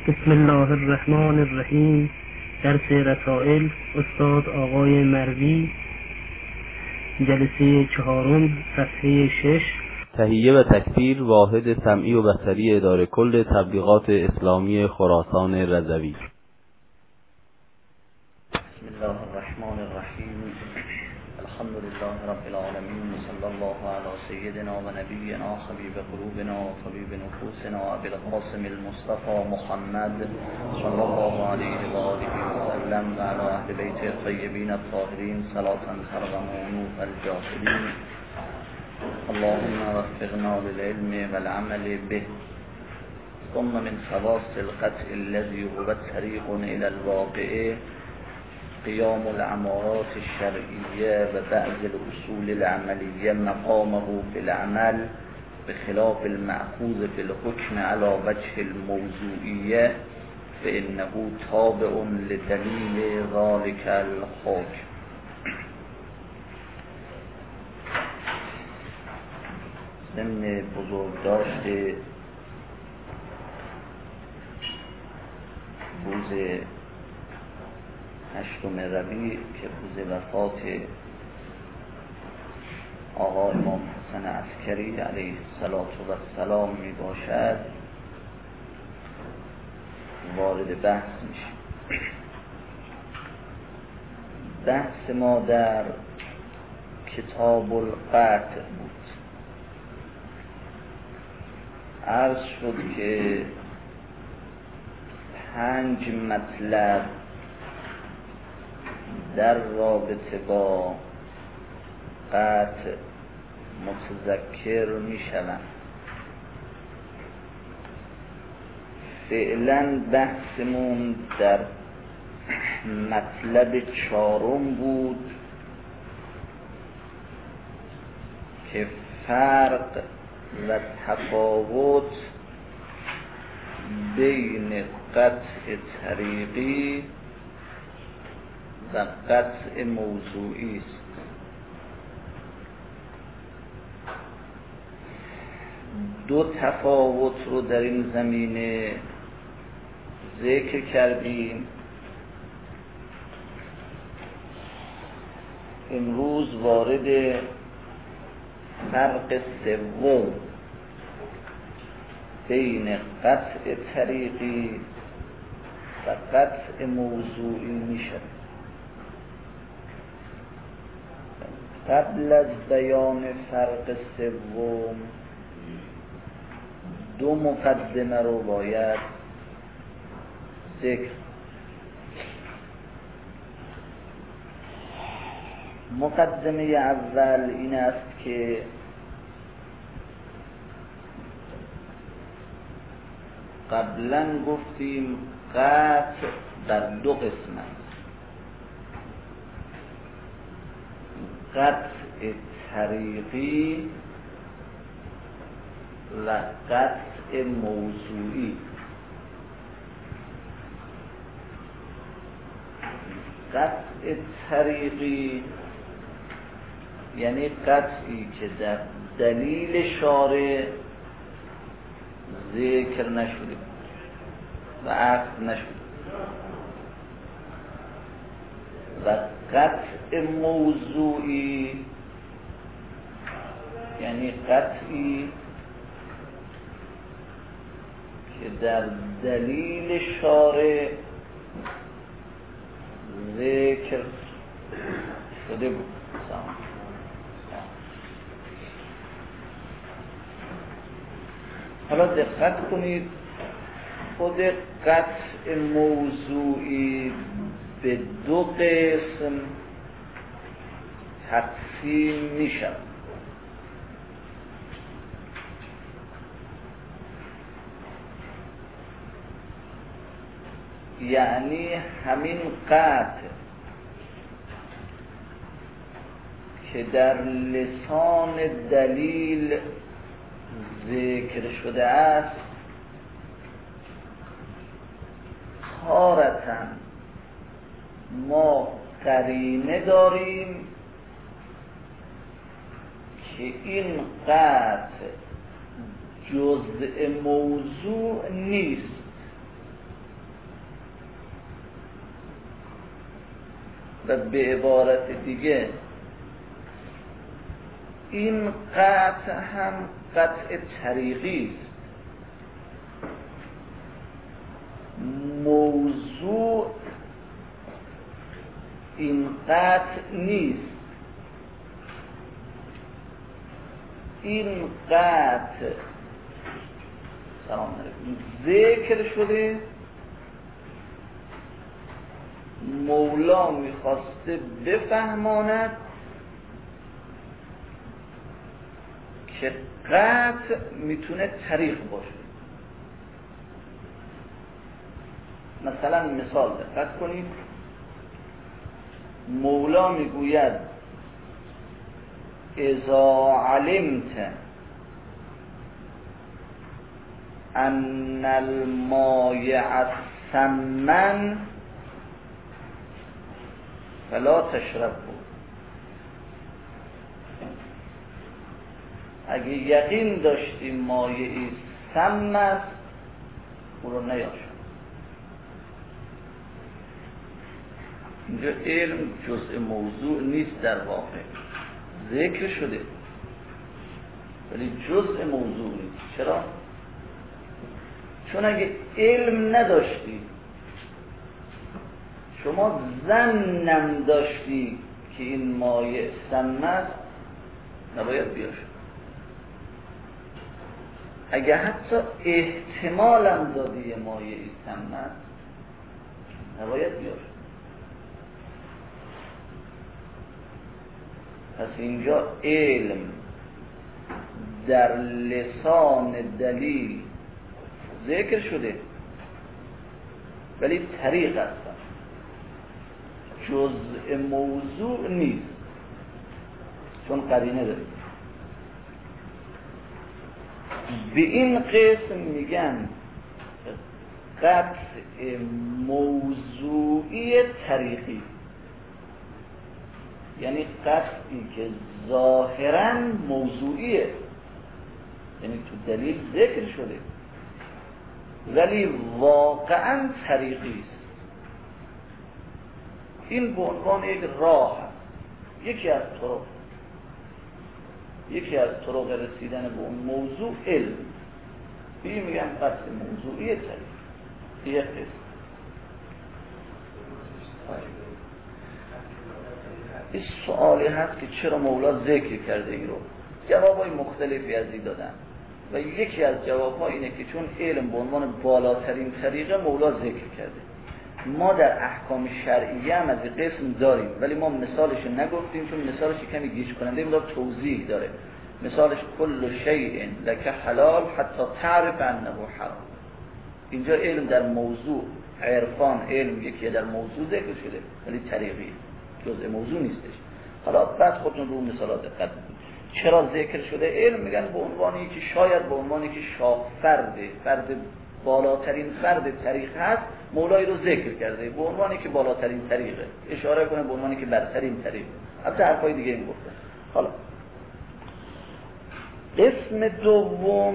بسم الله الرحمن الرحیم. درس رسائل استاد آقای مروی، جلسه 4، صفحه 6. تهیه و تکثیر واحد سمعی و بصری اداره کل تبلیغات اسلامی خراسان رضوی. بسم الله الرحمن الرحیم. الحمد لله رب العالمین، صلی الله علی سیدنا و نبینا حبیب قلوبنا و طبیب نفوسنا ابی القاسم المصطفى محمد صلی الله علیه و آله و سلم و علی اهل بیت الطیبین الطاهرین صلاة ترغم عنوف الجاهلین. اللهم وفقنا للعلم والعمل به. ثم من خواص القطع الذي هو طريق الى الواقع قيام الامارات الشرعية وبعض الاصول العملية مقامه في العمل بخلاف المأخوذ في الحكم على وجه الموضوعية فإنه تابع لدليل ذلك الحكم. ضمن بزرگداشت روز 8 ربیع که روز وفات آقا امام حسن عسکری علیه السلام می باشد وارد بحث میشه. بحث ما در کتاب القطع بود. عرض شد که 5 مطلب در رابطه با قطع متذکر می شوند. فعلا بحثمون در مطلب 4 بود که فرق و تفاوت بین قطع طریقی و قطع موضوعی است. دو تفاوت رو در این زمینه ذکر کردیم. امروز وارد فرق سوم بین قطع طریقی و قطع موضوعی میشه. قبل از بیان فرق سوم 2 مقدمه رو باید ذکر. مقدمه اول این است که قبلا گفتیم قطع در 2 قسم است: قطع طریقی و قطع موضوعی. قطع طریقی یعنی قطعی که در دلیل شارع ذکر نشده و عقد نشده، و قطع موضوعی یعنی قطعی که در دلیل شارع ذکر شده بود. حالا دقت کنید، خود قطع موضوعی به 2 قسم تقسیم می شود. یعنی همین قطع که در لسان دلیل ذکر شده است تارةً ما قرینه داریم که این قطع جزء موضوع نیست و به عبارت دیگه این قطع هم قطع طریقی است. موضوع این قطع نیست. این قطع سلام علیکم ذکر شده، مولا میخواسته بفهماند که قطع میتونه طریق باشه. مثلا مثال دقت کنید، مولا میگوید اذا علمت ان المایع سمن فلا تشربه. اگه یقین داشتی مایعی سم است او رو نیاشم. اینجا علم جزء موضوع نیست، در واقع ذکر شده ولی جزء موضوع نیست. چرا؟ چون اگه علم نداشتی، شما ظنم داشتی که این مایع سم است، نباید بیاشم. اگه حتی احتمالم دادی مایعی سم است، نباید بیاشم. پس اینجا علم در لسان دلیل ذکر شده ولی طریق است، جزء موضوع نیست، چون قرینه داره. به این قسم میگن قطع موضوعی طریقی، یعنی قطعی که ظاهراً موضوعیه، یعنی تو دلیل ذکر شده ولی واقعاً طریقی است. این به عنوان یک راه هست، یکی از طرق رسیدن به اون موضوع علم. این میگن قطع موضوعی طریق. یک قسم. این سوالی هست که چرا مولا ذکر کرده این رو. جوابای مختلفی از این دادن و یکی از جوابها اینه که چون علم به عنوان بالاترین طریقه مولا ذکر کرده. ما در احکام شرعیه هم از این قسم داریم ولی ما مثالش نگفتیم، چون مثالش کمی گیج کننده، این توضیح داره. مثالش کل شیء لک حلال حتی تعرف انه حرام. اینجا علم در موضوع عرفان، علم یکی در موضوع ذکر شده ولی طریقی جزء موضوع نیستش. حالا بعد خودتون رو مثالات دقت کنید. چرا ذکر شده؟ علم میگن به عنوانی که شاید به عنوانی که فرد بالاترین فرد طریق هست، مولای رو ذکر کرده به عنوانی که بالاترین طریقه، اشاره کنه به عنوانی که برترین طریقه. البته حرفای دیگه این گفته. حالا قسم دوم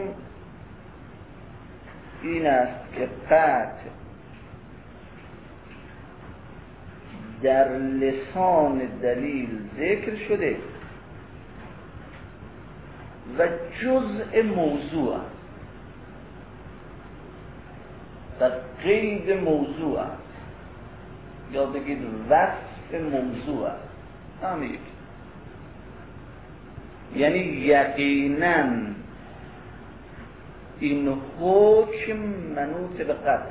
این است که قطع در لسان دلیل ذکر شده و جزء موضوع است، در قید موضوع است، یا بگید وصف موضوع است. همین یک، یعنی یقینا این حکم منوط به قطع.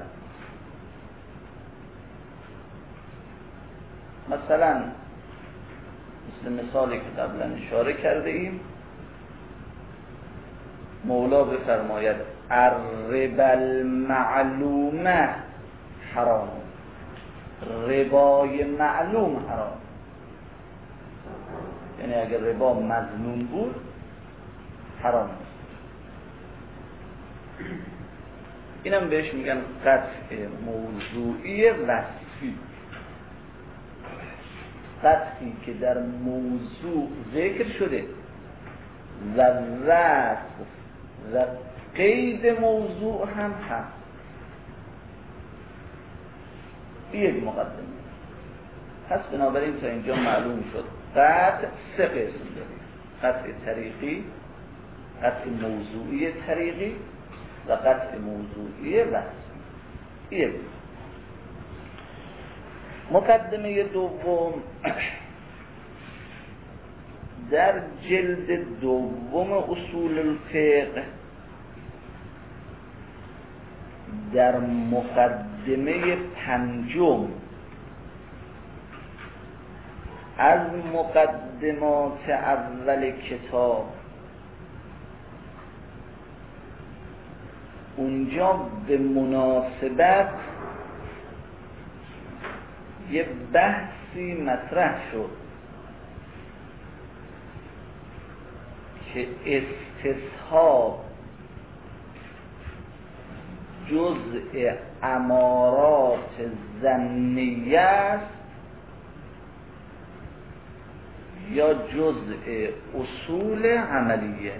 مثلا مثل مثالی که قبلا اشاره کرده ایم، مولا بفرماید الربا المعلومه حرام، ربای معلوم حرام، یعنی اگر ربا مظنون بود حرام است. اینم بهش میگن قطع موضوعی وصفی، قطعی که در موضوع ذکر شده و وصف و قید موضوع هم هست. یک مقدمه. پس بنابراین تا اینجا معلوم شد قطع سه قسم داریم: قطع طریقی، قطع موضوعی طریقی و قطع موضوعی وصفی. مقدمه دوم در جلد دوم اصول الفقه در مقدمه پنجم از مقدمات اول کتاب، اونجا به مناسبت یه بحثی مطرح شد که استصحاب جزء امارات ظنیه است یا جزء اصول عملیه.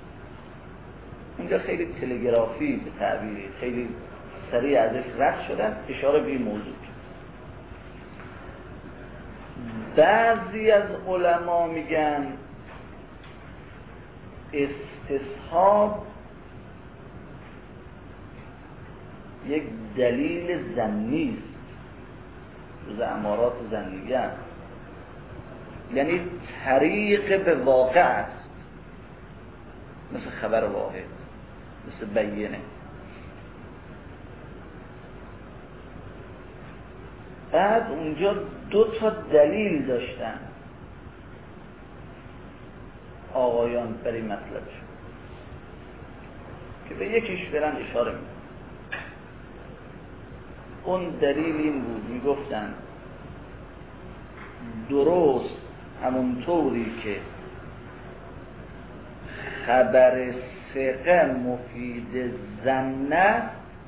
اونجا خیلی تلگرافی به تعبیری خیلی سریع ازش رد شدن، اشاره به این موضوع. بعضی از علما میگن استصحاب یک دلیل ظنی است، جز امارات ظنیه است، یعنی طریق به واقع است، مثل خبر واحد، مثل بیینه. بعد اونجا دو تا دلیل داشتن آقایان برای مطلبشون که به یکیش برن اشاره میکنن. اون دلیل این بود، میگفتن درست همونطوری که خبر ثقه مفید ظنه،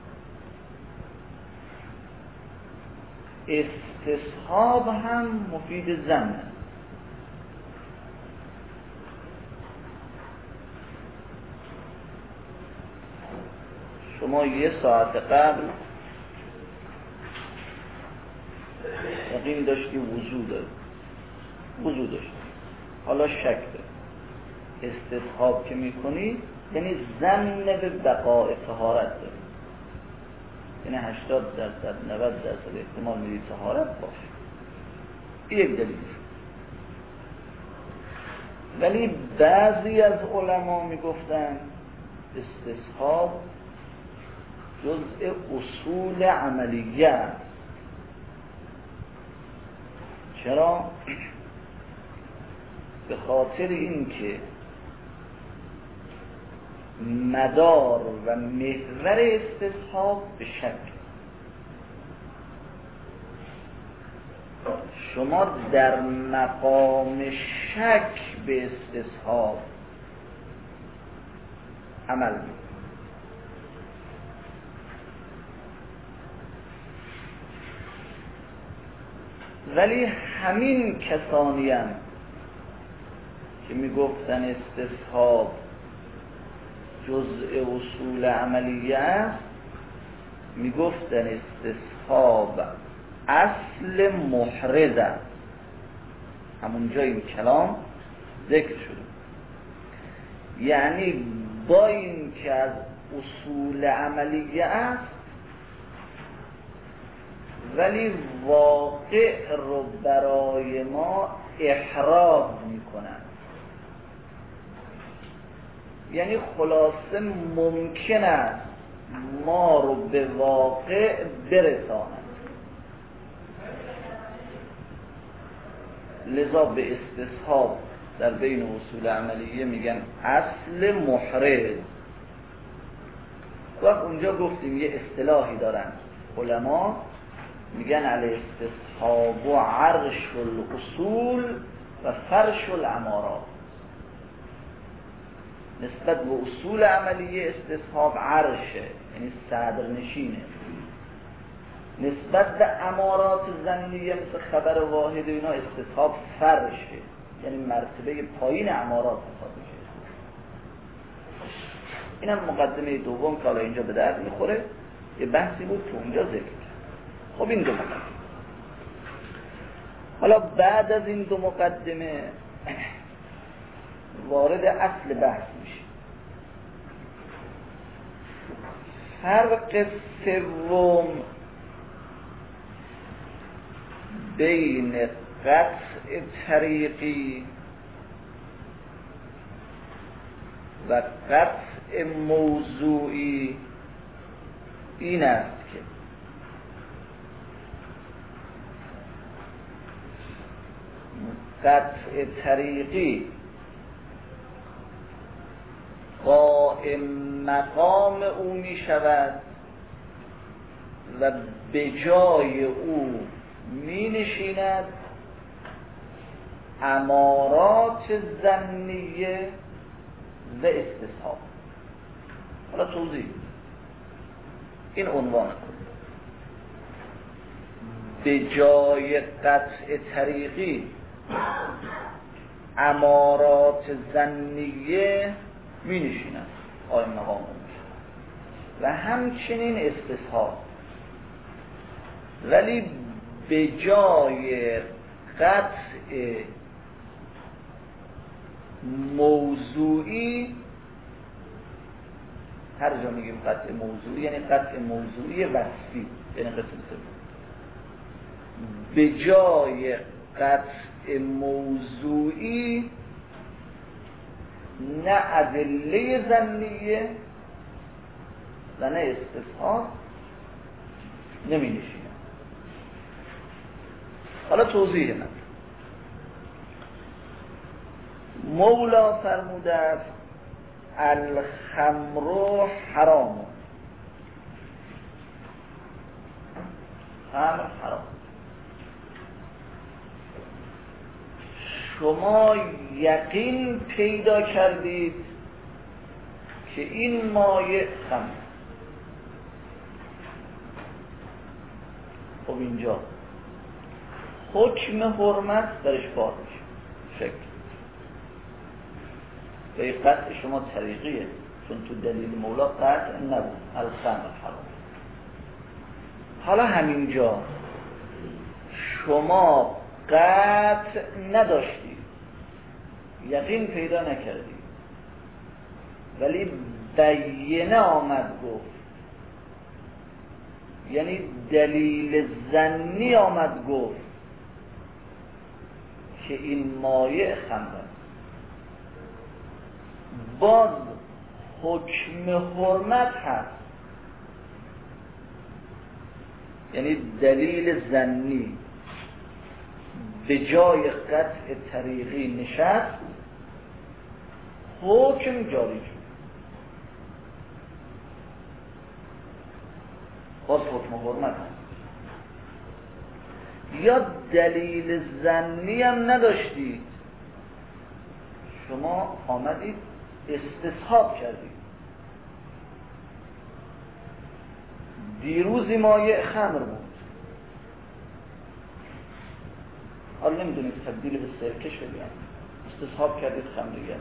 استصحاب هم مفید ظنه. شما یه ساعت قبل یقین داشتی وضو داشتی، حالا شک داری، استصحاب که میکنی یعنی ظن به بقاء طهارت داری، یعنی 80% 90% احتمال میدی طهارت باشه. این یک دلیل. ولی بعضی از علما میگفتن استصحاب جزء اصول عملیه است. چرا؟ به خاطر اینکه مدار و محور استصحاب به شک، شما در مقام شک به استصحاب عمل میکنید. ولی همین کسانی هم که میگفتن استصحاب جزء اصول عملیه است، میگفتن استصحاب اصل محرز است. همونجا این کلام ذکر شده، یعنی با این که از اصول عملیه است ولی واقع رو برای ما احراز میکنن. یعنی خلاصه ممکن است ما رو به واقع برسانند. لذا به استصحاب در بین اصول عملیه میگن اصل محرز. وقت اونجا گفتیم یه اصطلاحی دارن علما، میگن الاستصحاب و عرش الاصول و فرش الامارات. نسبت به اصول عملیه استصحاب عرشه، یعنی صدرنشینه. نسبت به امارات ظنیه مثل خبر واحد و اینا استصحاب فرشه، یعنی مرتبه پایین امارات حساب میشه. اینم مقدمه دوم که حالا اینجا به درد میخوره، یه بحثی بود که اونجا ذکر. خب این دو مقدمه. حالا بعد از این دو مقدمه وارد اصل بحث میشه. فرق سوم بین قطع طریقی و قطع موضوعی این است که قطع طریقی قائم مقام او می شود و به جای او می نشیند امارات ظنیه و استصحاب. حالا توضیح این عنوان کن. به جای قطع طریقی امارات ظنیه می نشیند قائم مقام و همچنین استصحاب، ولی به جای قطع موضوعی، هر جا میگیم قطع موضوعی یعنی قطع موضوعی وصفی، یعنی قسم سوم. به جای قطع موضوعی نه ادله ظنیه و نه استصحاب نمی نشینه. حالا توضیح من. مولا فرموده است الخمر حرام. خمر حرام. شما یقین پیدا کردید که این مایع خمر. خب اینجا حکم حرمت درش بار میشه. شکل به قطع شما طریقیه، چون تو دلیل مولا قطع نبود. الخمر حرام. حالا همینجا شما قطع نداشتید، یقین پیدا نکردید، ولی بینه آمد گفت، یعنی دلیل ظنی آمد گفت که این مایع خمر است. باز حکم حرمت هست، یعنی دلیل ظنی به جای قطع طریقی نشست، حکم جاری شد. باز حکم حرمت هست. یا دلیل ظنی هم نداشتید، شما آمدید استصحاب کردید. دیروزی مایع خمر بود، حالا نمیدونید تبدیل به سرکه شد، یعنی استصحاب کردید خمریه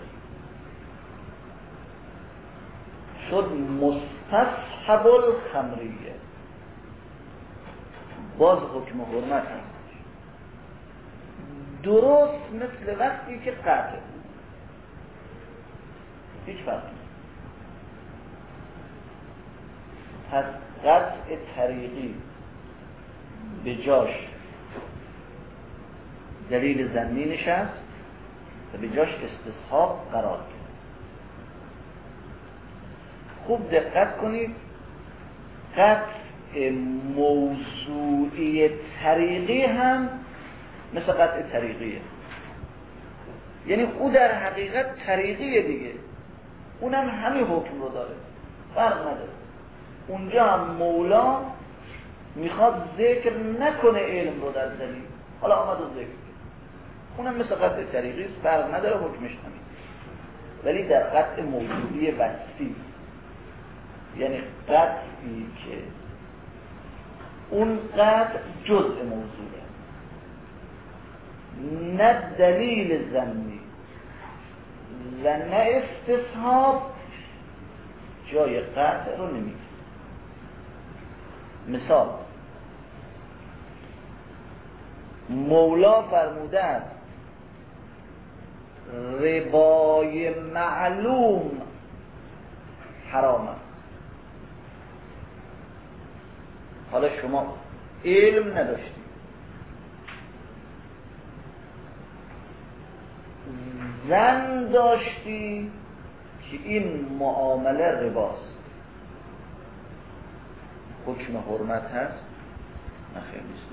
شد مستصحب الخمریه. باز حکم حرمت هست، درست مثل وقتی که قطع بود، هیچ فرق نیست. پس قطع طریقی به جاش دلیل ظنی نشست و به جاش استصحاب قرار گرفت. خوب دقت کنید، قطع موضوعی طریقی هم مثل قطع طریقیه، یعنی او در حقیقت طریقیه دیگه، اونم همین حکم رو داره، فرق نداره. اونجا هم مولا میخواد ذکر نکنه علم رو در دلیل، حالا آمد و ذکر کنه، اونم مثل قطع طریقی است، فرق نداره، حکمش همین. ولی در قطع موضوعی وصفی، یعنی قطعی که اون قطع جزء موضوعه، نه دلیل ظنی و نه استصحاب، جای قطع رو نمیگه. مثال مولا فرموده است ربای معلوم حرام است. حالا شما علم نداشتی، ظن داشتی که این معامله رباست، حکم حرمت هست؟ نخیر نیست.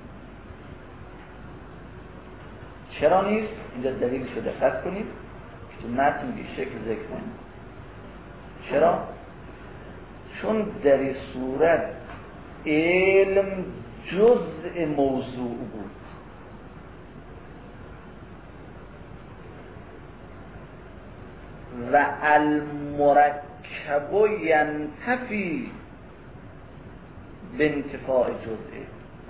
چرا نیست؟ اینجا دلیلش رو دقت کنید که تو متن بی شکل ذکر کنید. چرا؟ چون در این صورت علم جزء موضوع بود. و المرکب ینتفی به انتفاع جزء.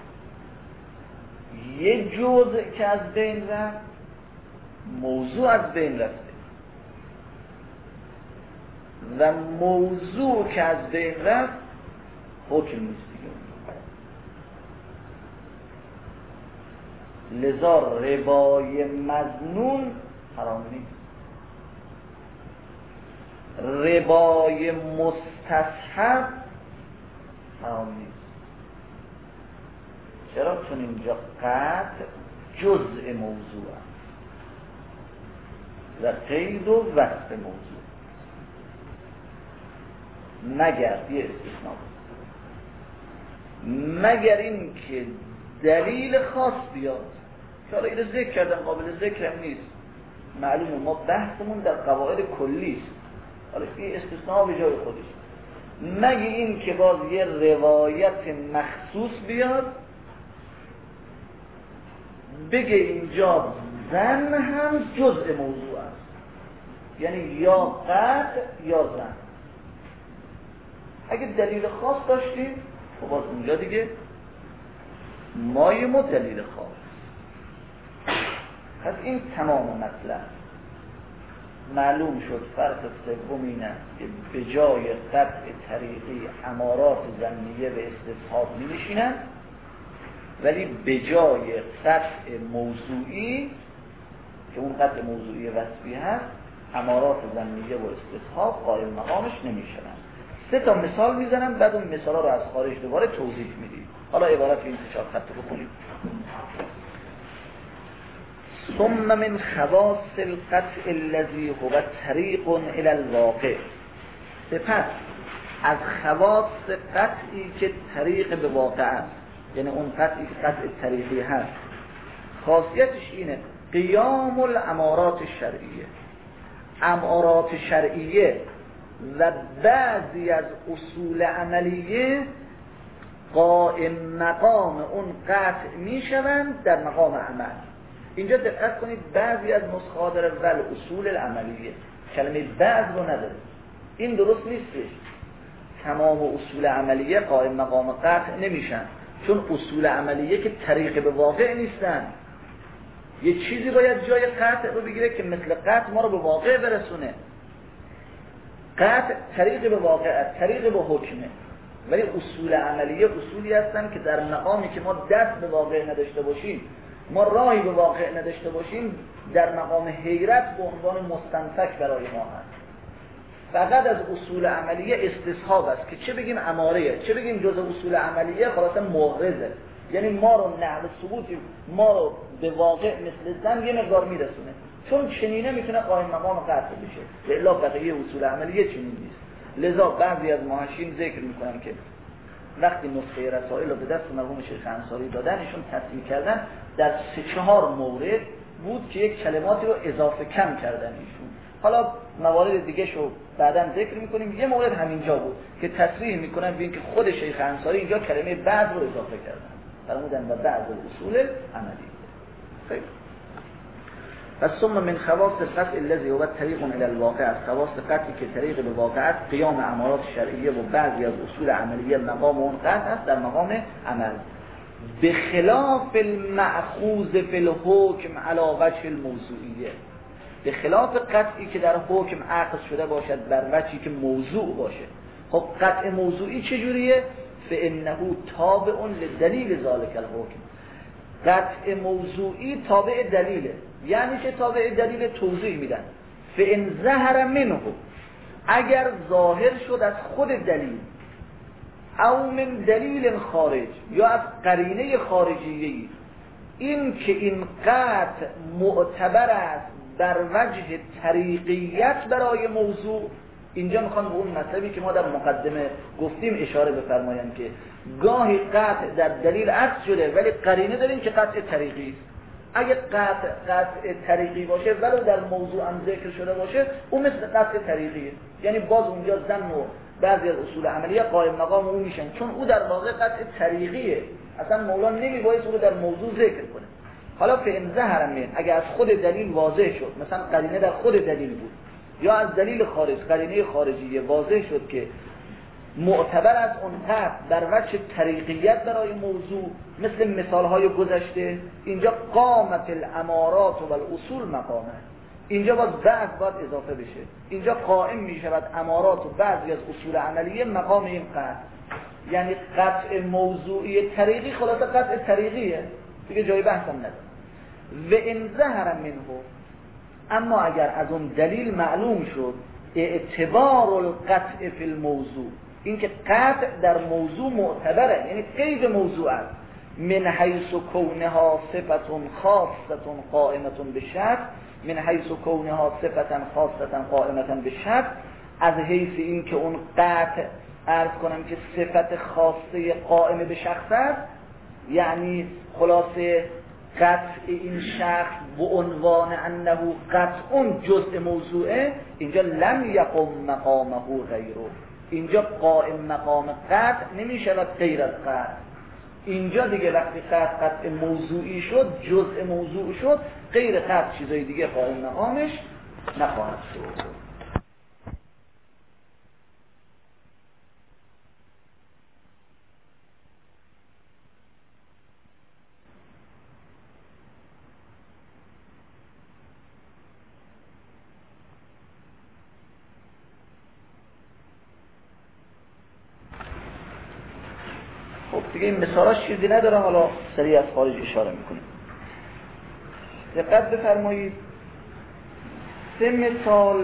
یه جزء که از بین رفت، موضوع از بین رفته، و موضوع که از بین رفت حکم نیست دیگه. لذا ربای مظنون حرام نیست، ربای مستصحب حرام نیست. چرا؟ چون اینجا قطع جزء موضوع است و قید و وصف موضوع، مگر یه استثناء، مگر این که دلیل خاص بیاد که حالا اینو ذکر کردم، قابل ذکرم نیست، معلومه ما بحثمون در قواعد کلی است، حالا یه استثناء به جای خودش، مگر این که باز یه روایت مخصوص بیاد بگه اینجا زن هم جزء موضوع است، یعنی یا قطع یا زن. اگه دلیل خاص داشتیم خب باز اونجا دیگه مایم و دلیل خاص. پس این تمام مطلب معلوم شد. فرق سوم این است که به جای قطع طریقی امارات ظنیه به استصحاب می نشینند، ولی به جای قطع موضوعی که اون قطع موضوعی وصفی هست، امارات ظنیه و استصحاب قائم مقامش نمیشن. 3 تا مثال میزنم، بعد اون مثالا رو از خارج دوباره توضیح میدیم. حالا عبارت این 4 خط رو بخونیم. ثم من خواص القطع الذي هو طریق الى الواقع. سپس از خواص قطعی که طریق به واقع است، یعنی اون قطعی که قطع طریقی هست، خاصیتش اینه قیام الامارات شرعیه. امارات شرعیه و بعضی از اصول عملیه قائم مقام اون قطع میشوند در مقام عمل. اینجا دقت کنید، بعضی از نسخه داره ول اصول العملیه، کلمه بعض رو نداره. این درست نیستش. تمام اصول عملیه قائم مقام قطع نمیشن، چون اصول عملیه که طریق به واقع نیستن. یه چیزی باید جای قطع رو بگیره که مثل قطع ما رو به واقع برسونه. قطع طریق به واقع، طریق به حکمه، ولی اصول عملیه اصولی هستن که در مقامی که ما دست به واقع نداشته باشیم، ما راهی به واقع نداشته باشیم، در مقام حیرت به عنوان مستنفک برای ما هست. فقط از اصول عملیه استصحاب است که چه بگیم اماره، چه بگیم جزء اصول عملیه، خلاصا محرزه، یعنی ما رو نحو ثبوتی ما رو به واقع مثل زن یه مقدار میرسونه، چون چنینه میتونه قائم مقام قطع بشه، الا بقیه اصول عملیه چنین نیست. لذا بعضی از محشین ذکر میکنن که وقتی نسخه رسائل رو به دست مرحوم شیخ انصاری دادن، ایشون تصحیح کردن در 3-4 مورد بود که یک کلماتی رو اضافه کم کردن ایشون. حالا موارد دیگه شو بعداً ذکر میکنیم. یه مورد همینجا بود که تصریح میکنن ببین که خود شیخ انصاری اینجا کلمه بعض رو اضافه کردن، فرمودن و بعض اصول عملی. خیلی پس ثم من خواص القطع الذي هو طریق الى الواقع، از خواص قطعی که طریق به واقع است، قیام امارات شرعیه و بعضی از اصول عملیه مقام اون قطع است در مقام عمل، به خلاف المأخوذ فی الحکم علی وجه الموضوعیه، به خلاف قطعی که در حکم اخذ شده باشد بر وجهی که موضوع باشه. خب قطع موضوعی چجوریه؟ فانه تابع لدلیل ذلک الحکم، قطع موضوعی تابع دلیله. یعنی چه تابع دلیل؟ توضیح میدن. فإن ظهر منه، اگر ظاهر شد از خود دلیل، او من دلیل خارج، یا از قرینه خارجیه‌ای، این که این قطع معتبر است بر وجه طریقیت برای موضوع. اینجا میخوان به اون مطلبی که ما در مقدمه گفتیم اشاره بفرمایند که گاهی قطع در دلیل عکس شده ولی قرینه داریم که قطع طریقی است. اگه قطع طریقی باشه ولو در موضوع هم ذکر شده باشه، اون مثل قطع طریقیه. یعنی باز اونجا ظن و بعضی از اصول عملیه قائم مقام اون میشن، چون او در واقع قطع طریقیه. اصلا مولا نمیباید او رو در موضوع ذکر کنه. حالا فإن ظهر من، اگه از خود دلیل واضح شد، مثلا قرینه در خود دلیل بود یا از دلیل خارج، قرینه خارجیه واضح شد که معتبر از اون قطع در وجه طریقیت برای موضوع، مثل مثالهای گذشته. اینجا قامت الامارات و الاصول مقامه، اینجا باید اضافه بشه. اینجا قائم می شود امارات و بعضی از اصول عملیه مقام این قطع. یعنی قطع موضوعی طریقی خلاصه قطع طریقیه دیگه، جای بحثم نداره. و ان ظهر منه، اما اگر از اون دلیل معلوم شد اعتبار القطع فی الموضوع، اینکه قطع در موضوع معتبره، یعنی قید موضوع است، من حیث کونها صفت خاصه قائمه بالشرط، من حیث کونها صفت خاصه قائمه بالشرط، از حیث این که اون قطع عرض کنم که صفت خاصه قائمه به شخص است، یعنی خلاصه قطع این شخص به عنوان انه قطع جزء موضوعه، اینجا لم یقم مقامه غیره، اینجا قائم مقام قطع نمی شود غیر از قطع. اینجا دیگه وقتی قطع موضوعی شد، جزء موضوع شد، غیر قطع چیزای دیگه قائم مقامش نخواهد شد. دیگه این مثالاش چیزی نداره، حالا سریع از خارج اشاره میکنیم. دقت بفرمایید، 3 مثال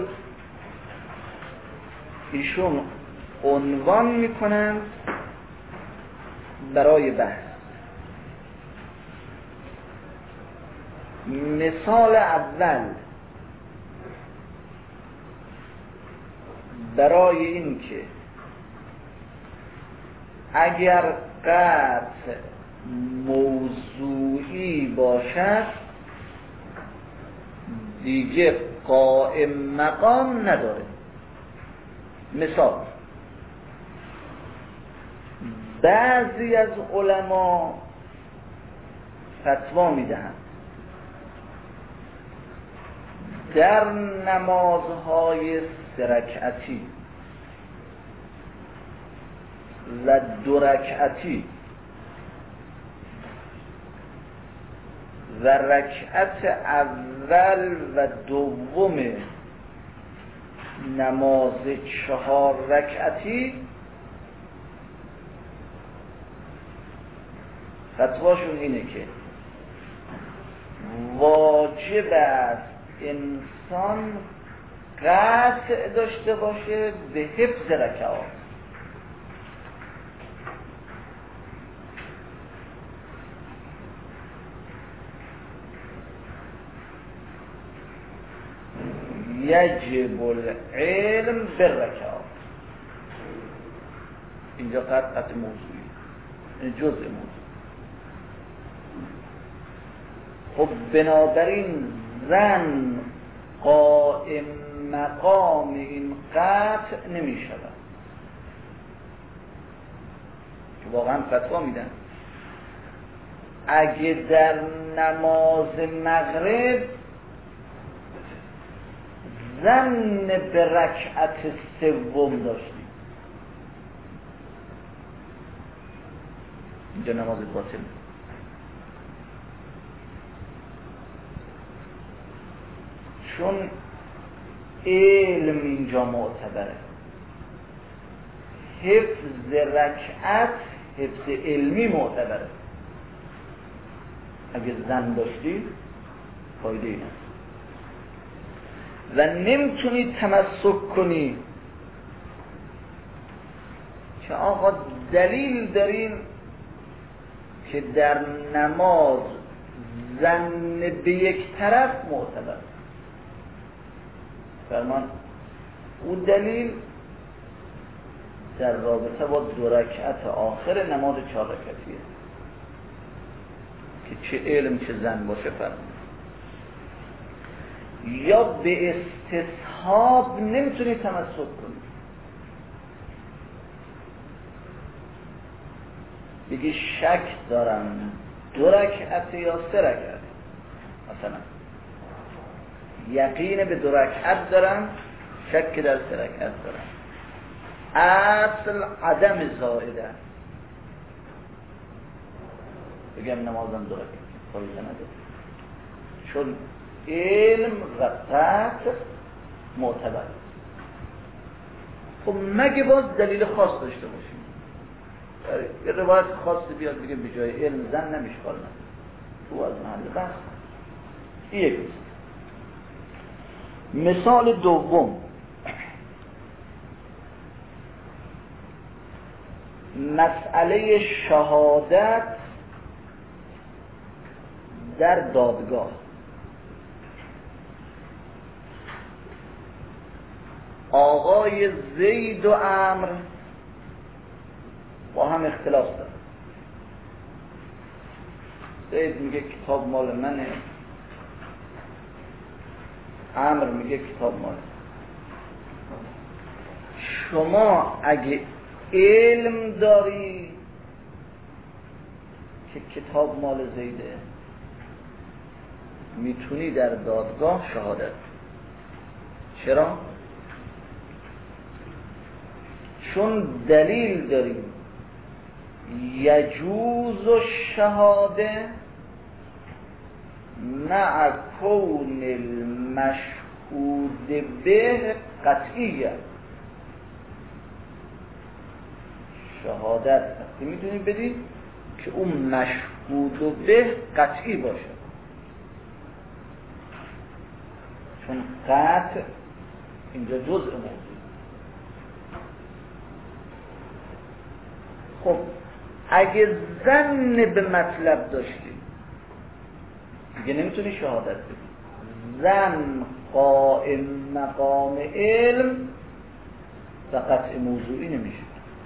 ایشون عنوان میکنن برای بحث. مثال اول برای این که اگر قطع موضوعی باشد دیگه قائم مقام نداره. مثال، بعضی از علما فتوا میدهند در نمازهای 3 رکعتی و 2 رکعتی و رکعت اول و دوم نماز 4 رکعتی فتواشون اینه که واجب است انسان قطع داشته باشه به حفظ رکعات. یجب العلم بالرکعات، اینجا قطع موضوعی، این جزء موضوع. خب بنابراین زن قائم مقام این قطع نمی شود که واقعا فتوا میدن. اگه در نماز مغرب ظن به رکعت 3 داشتیم، اینجا نماز باطل، چون علم اینجا معتبره. حفظ رکعت حفظ علمی معتبره. اگه زن داشتی فایده این است و نمیتونی تمسک کنی که آقا دلیل داریم که در نماز زن به یک طرف معتبر. فرمان او دلیل در رابطه با 2 رکعت آخر نماز 4 رکعتیه که چه علم چه زن باشه فرمان. یا به استصحاب نمیتونی تمسک کنی، بگی شک دارم 2 رکعت یا 3 رکعت، مثلا یقین به 2 رکعت دارم، شک در 3 رکعت دارم، اصل عدم زائده، بگم نمازم 2 رکعت فایده نداره، چون علم و قطع معتبر. خب مگه باز دلیل خاص داشته باشیم، یه روایت خاصی بیاد بگه به جای علم زن نمیشکال نداره، تو از محل بحث. یک مثال دوم، مسئله شهادت در دادگاه. آقای زید و عمرو با هم اختلاف دارن. زید میگه کتاب مال منه، عمرو میگه کتاب مال. شما اگه علم داری که کتاب مال زیده، میتونی در دادگاه شهادت. چرا؟ چون دلیل داریم یجوز الشهاده مع کون المشهود به قطعیه. شهادت میتونی بدی که اون مشهود به قطعی باشه، چون قطع اینجا جزء موضوع. خب اگه ظن به مطلب داشتی دیگه نمیتونی شهادت بدی. ظن قائم مقام علم و قطع موضوعی نمیشه.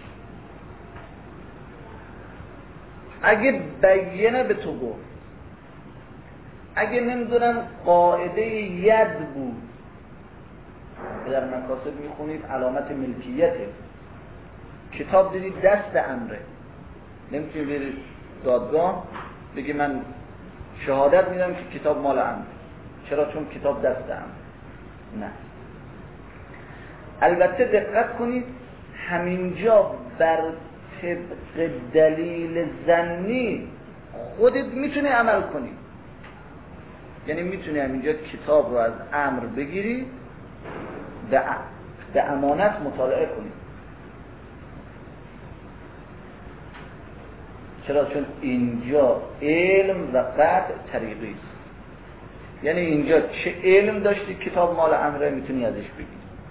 اگه بیانه به تو گفت، اگه نمیدونم قاعده ید بود، در مکاسب میخونید علامت ملکیته، کتاب دیدی دست امره، نمیتونی بری دادگاه بگی من شهادت میدم که کتاب مال امره. چرا؟ چون کتاب دست امره. نه. البته دقت کنید همینجا بر طبق دلیل ظنی خودت میتونی عمل کنی، یعنی میتونی همینجا کتاب رو از امر بگیری به امانت مطالعه کنی. چرا؟ چون اینجا علم و قطع طریقی است، یعنی اینجا چه علم داشتی کتاب مال امره میتونی ازش بگیری،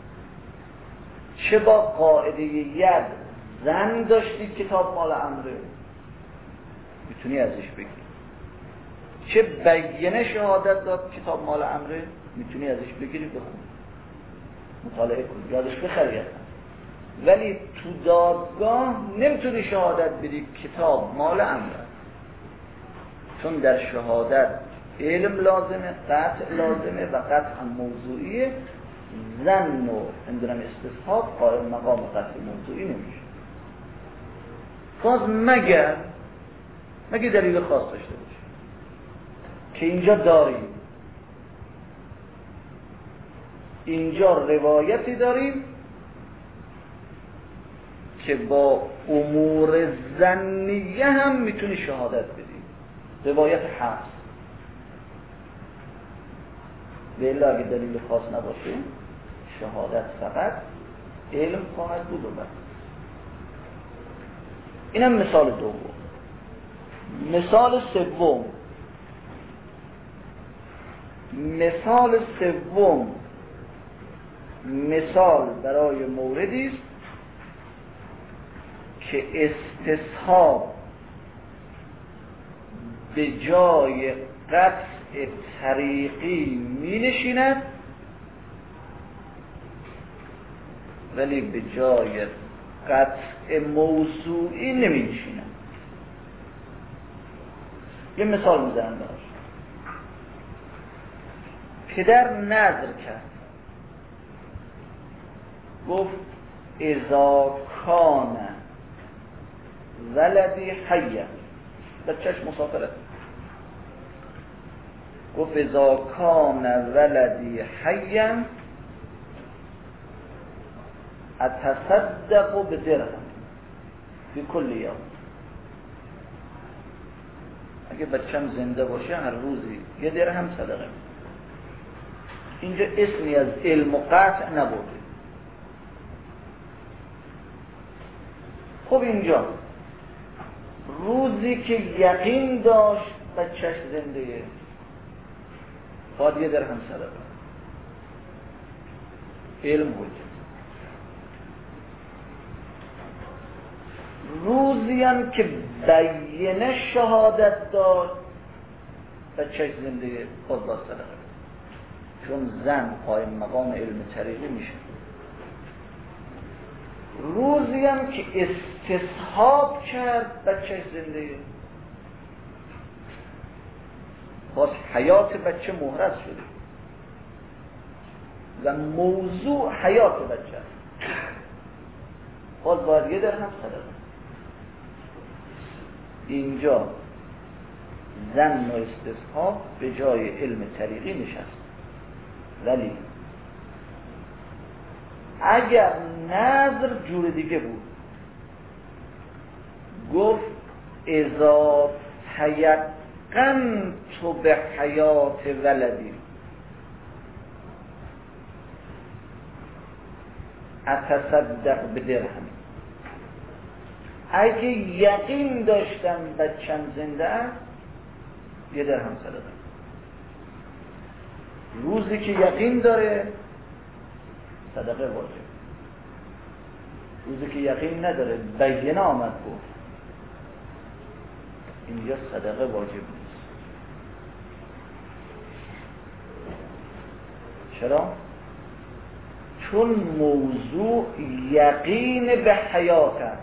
چه با قاعده ید زن داشتی کتاب مال امره میتونی ازش بگیری، چه بیانه شهادت داد کتاب مال امره میتونی ازش بگیری بخونی مطالعه کنی یادش بخری. ولی تو دادگاه نمیتونی شهادت بدی کتاب مال امره، چون در شهادت علم لازمه، قطع لازمه و قطع موضوعیه. ظن و اندرم استصحاب قائم مقام قطع موضوعی نمیشه. باز مگر دلیل خاص داشته باشه که اینجا داریم، اینجا روایتی داریم که با امور ظنیه هم میتونی شهادت بدی، روایت حفظ. ولی اگه دلیل خاص نباشه شهادت فقط علم خواهد بود و بس. اینم مثال دوم. مثال سوم مثال سوم مثال برای موردی است که استصحاب به جای قطع طریقی می نشیند ولی به جای قطع موضوعی نمی نشیند. یه مثال میزنم براش. پدر نذر کرد، گفت اذا کان ولدی حیا، بچهش مسافرت، گفت اذا کان ولدی حیا اتصدق بدرهم فی کل یوم. اگه بچم زنده باشه هر روزی یه درهم صدقه. اینجا اسمی از علم و قطع نبوده. خب اینجا روزی که یقین داشت بچهش زنده باید یه درهم صدقه. علم وجود. روزی هم که بیینه شهادت داشت بچهش زنده باید صدقه، چون زن قائم مقام علم طریقی میشه. روزی هم که استصحاب کرد بچهش زنده باز حیات بچه محرز شده و موضوع حیات بچه باز باید یه درهم صدقه. اینجا زن و استصحاب به جای علم طریقی نشست. ولی اگر نظر جور دیگه بود، گفت اذا تیقنت به حیات ولدی اتصدق بدرهم، اگه یقین داشتم بچم زنده است یه درهم صدقه. روزی که یقین داره صدقه واجب، روزی که یقین نداره بیینه آمد گفت اینجا صدقه واجب نیست. چرا؟ چون موضوع یقین به حیات است.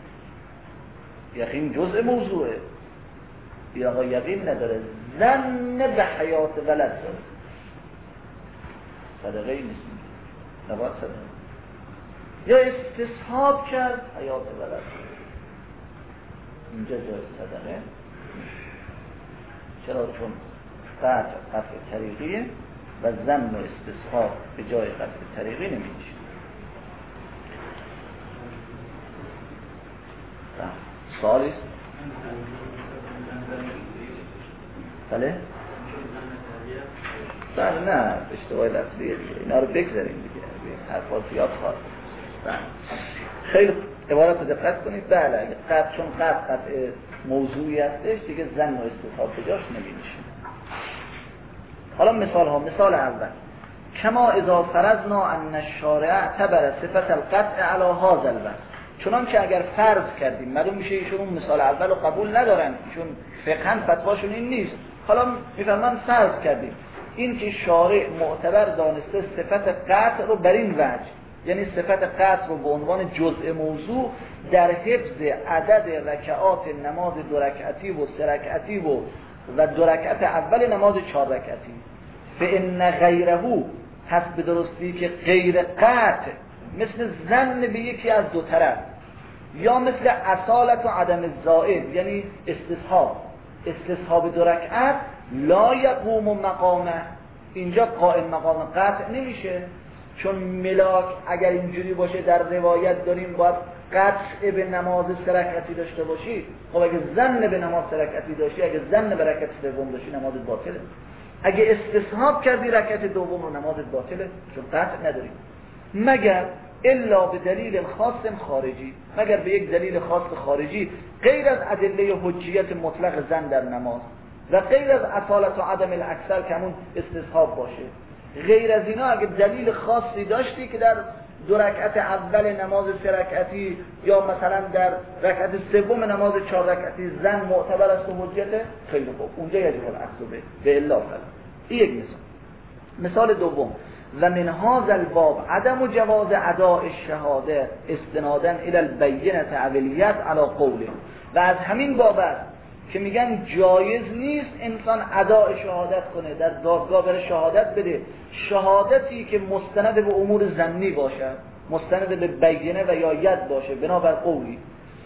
یقین جزء موضوعه. یا آقا یقین نداره، ظن به حیات ولد داره، صدقه ای نیست، نباید صدقه. یا استصحاب کرد حیات ولد، اینجا جای صدقه. چرا؟ چون قطع طریقیه و ظن و استصحاب به جای قطع طریقی نمیشه. سوالی است؟ بله؟ بله نه اشتباه لفظیه دیگه، اینا رو بگذاریم دیگه، حرفات زیاد خواهد. بله خیلی عبارت رو دقت کنید. بله اگه قطع، چون قطع موضوعی هستش دیگه ظن و استصحاب به جاش نمیشه. حالا مثال ها. مثال اول کما اذا فرضنا ان الشارع اعتبر صفت القطع علی هذا الوجه، چنان که اگر فرض کردیم، معلوم میشه ایشون اون مثال اول رو قبول ندارن، ایشون فقهاً فتواشون این نیست. حالا میفهمن فرض کردیم این که شارع معتبر دانسته صفت قطع رو بر این وجه، یعنی صفت قطع رو به عنوان جزء موضوع در حفظ عدد رکعات نماز 2 رکعتی و 3 رکعتی و 2 رکعت اول نماز 4 رکعتی. فإن غیره، پس به درستی که غیر قطع مثل ظن به یکی از دو طرف، یا مثل اصالت و عدم الزائد یعنی استصحاب 2 رکعت، لا یقوم مقامه، اینجا قائم مقام قطع نمیشه. چون ملاک اگر اینجوری باشه در روایت داریم باید قطع به نماز 3 رکعتی داشته باشی. خب اگه ظن به نماز 3 رکعتی داشتی، اگه ظن به رکعت سوم داشتی نمازت باطله. اگه استصحاب کردی رکعت دوم رو نمازت باطله، چون قطع نداری، مگر الا به دلیل خاص خارجی، مگر به یک دلیل خاص خارجی غیر از ادله حجیت مطلق ظن در نماز. و غیر از اصالت و عدم الاکثر که همون استصحاب باشه. غیر از اینا اگه دلیل خاصی داشتی که در 2 رکعت اول نماز 3 رکعتی یا مثلا در رکعت سوم نماز 4 رکعتی زن معتبر است و حجته، خیلی خوب، اونجا یجب الاخذ به الا فلا. این یک مثال. مثال دوم، و من هذا الباب عدم جواز اداء الشهاده استنادا الى البینه اولیت علی قوله. و از همین باب است که میگن جایز نیست انسان اداء شهادت کنه، در دادگاه بره شهادت بده، شهادتی که مستند به امور ظنی باشد، مستند به بینه و یا ید باشه بنابر قولی.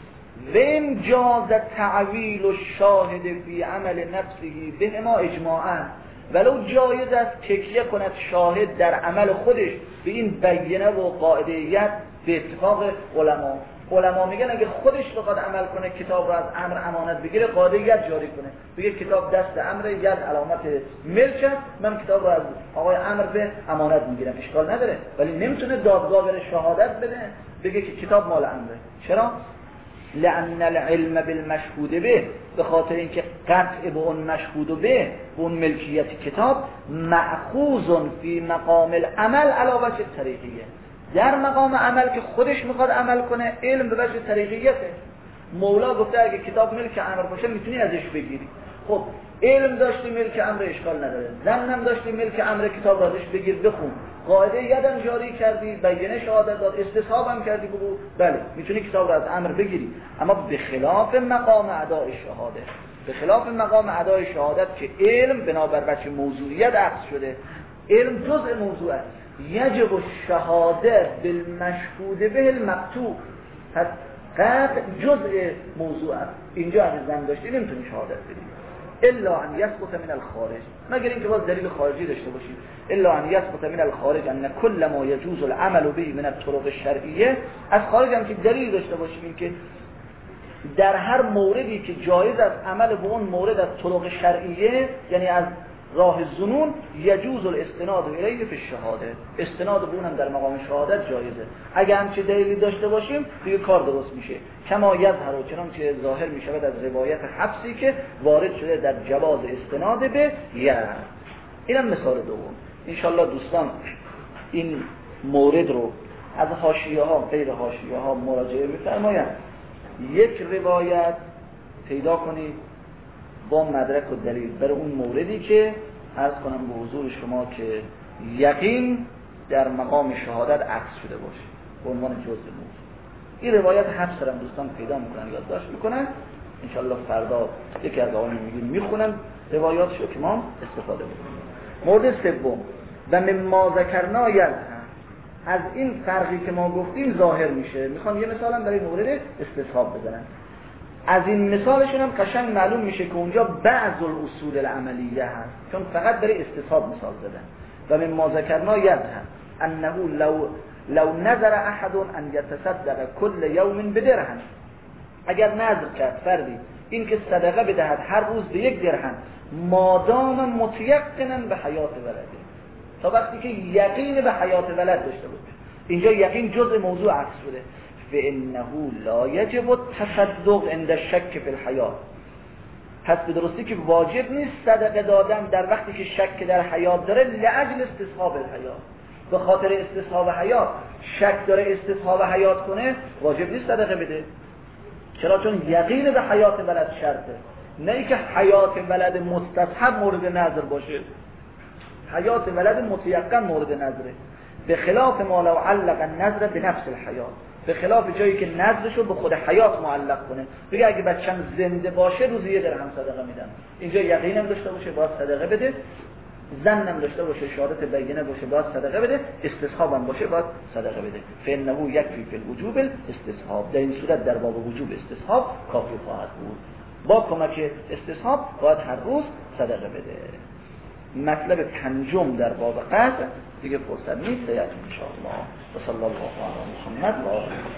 و ان جاز تعویل الشاهد فی عمل نفسه بهما اجماعا، ولو جایز است تکیه کند شاهد در عمل خودش به این بینه و قاعده ید به اتفاق علما میگن اگه خودش بخواد عمل کنه، کتاب رو از امر امانت بگیره، قاعده ید جاری کنه، بگه کتاب دست امر، ید علامت ملک است، من کتاب رو از آقای امر به امانت میگیرم، اشکال نداره. ولی نمیتونه دادگاه بره شهادت بده بگه که کتاب مال امره. چرا؟ لأن العلم بالمشهود به خاطر اینکه قطع به اون مشهود به اون ملکیت کتاب مأخوذ فی مقام العمل علی وجه طریقیه، در مقام عمل که خودش میخواد عمل کنه علم به وجه طریقیته. مولا گفته اگه کتاب ملک امر باشه میتونی ازش بگیری. خب علم داشتی ملک امر اشکال نداره، زنم داشتی ملک امر کتاب ازش بگیر بخون، قاعده یدم جاری کردی، بینه شهادت داد، استصحابم کردی، بگو بله میتونی کتاب رو از امر بگیری. اما به خلاف مقام ادای شهاده، به خلاف مقام ادای شهادت که علم بنابر وجه موضوعیت اخذ شده، علم جزء موضوع است، یجب الشهاده بالمشهود به المقطوع، پس قطع جزء موضوع است. اینجا اگه زن داشتی نمیتونی شهادت بدی الا ان یثبت من الخارج، مگر اینکه باز دلیل خارجی داشته باشی. الا ان یثبت من الخارج ان کل ما یجوز العمل به من الطرق الشرعیه، از خارج هم که دلیل داشته باشیم اینکه در هر موردی که جایز است عمل به اون مورد از طرق شرعیه، یعنی از راه ظنون، یجوز الاستناد الیه فی الشهاده، استناد به اونم در مقام شهادت جایزه. اگه همچه دلیلی داشته باشیم دیگه کار درست میشه. کما یظهر، چنانچه ظاهر میشود از روایت حفصی که وارد شده در جواز استناد به اینم مثال دوم. انشالله دوستان این مورد رو از حاشیه ها غیر حاشیه ها مراجعه بفرمایند. یک روایت پیدا کنید با مدرک و دلیل برای اون موردی که عرض کنم به حضور شما که یقین در مقام شهادت عکس شده باشه به عنوان جزء موضوع. این روایت حفص هم دوستان پیدا میکنن، یادداشت میکنن، انشالله فردا یکی از آقایون میخونن روایاتشو که ما استفاده بکنیم. مورد سوم، و مما ذکرنا یلزم، از این فرقی که ما گفتیم ظاهر میشه. میخوام یه مثالم برای مورد استصحاب بزنم. از این مثالشون هم قشنگ معلوم میشه که اونجا بعض الاصول العملیه هست، چون فقط برای استصحاب مثال زدن. و مما ذکرنا یلزم انه لو نظر احد ان یتصدق کل یوم بدرهم، اگر نظر کرد فردی این که صدقه بدهد هر روز به 1 درهم مادام متیقنا به حیات ولده، تا وقتی که یقین به حیات ولد داشته باشه. اینجا یقین جزء موضوع عکس شده. فانه لا یجب التصدق عند الشک فی الحیات، پس به درستی که واجب نیست صدقه دادن در وقتی که شک در حیات داره، لاجل استصحاب الحیات، به خاطر استصحاب حیات. شک داره استصحاب حیات کنه، واجب نیست صدقه بده. چرا؟ چون یقین به حیات ولد شرطه، نه ای که حیات ولد مستصحب مورد نظر باشه، حیات ولد متیقن مورد نظره. به خلاف ما لو علق النظر به نفس الحیات، به خلاف جایی که نظرشو به خود حیات معلق کنه، بگه اگه بچه‌م زنده باشه روزی 1 درهم صدقه میدم. اینجا یقینم داشته باشه باید صدقه بده، زنم داشته باشه شهادت بینه باشه باید صدقه بده، استصحابم باشه باید صدقه بده. فانه یکفی فی الوجوب الاستصحاب، در این صورت در باب وجوب استصحاب کافی خواهد بود. با کمک استصحاب باید هر روز صدقه بده. مطلب پنجم در باب قطع دیگه فرصت نیست، یعنی ان شاء الله. و صلی الله علی محمد و آله